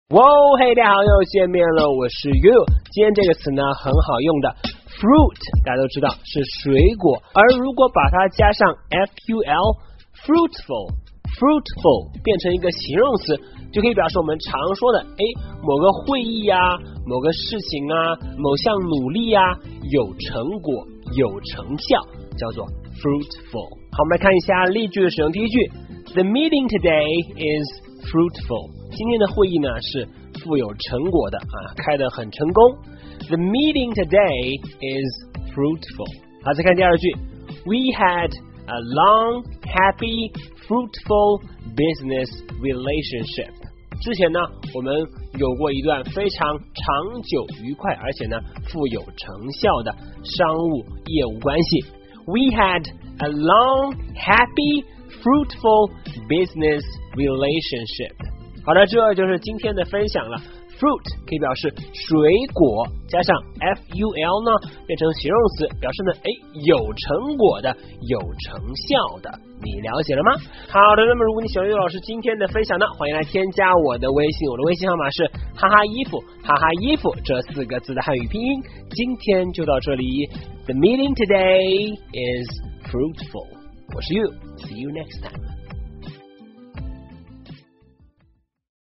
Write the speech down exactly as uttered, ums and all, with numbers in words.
哇，嘿，大家好，又见面了，我是 You。今天这个词呢很好用的 ，fruit 大家都知道是水果，而如果把它加上 ful，fruitful，fruitful 变成一个形容词，就可以表示我们常说的，哎，某个会议啊，某个事情啊，某项努力啊，有成果，有成效，叫做 fruitful。好，我们来看一下例句的使用。第一句 ，The meeting today is fruitful。今天的会议呢是富有成果的啊，开得很成功。The meeting today is fruitful。好，再看第二句 ，We had a long, happy, fruitful business relationship。之前呢，我们有过一段非常长久、愉快，而且呢富有成效的商务业务关系。We had a long, happy, fruitful business relationship。好的，这就是今天的分享了。Fruit 可以表示水果，加上 ful 呢变成形容词，表示呢哎有成果的，有成效的。你了解了吗？好的，那么如果你喜欢岳老师今天的分享呢，欢迎来添加我的微信，我的微信号码是哈哈衣服哈哈衣服这四个字的汉语拼音。今天就到这里。The meeting today is fruitful。我是 You，see you next time。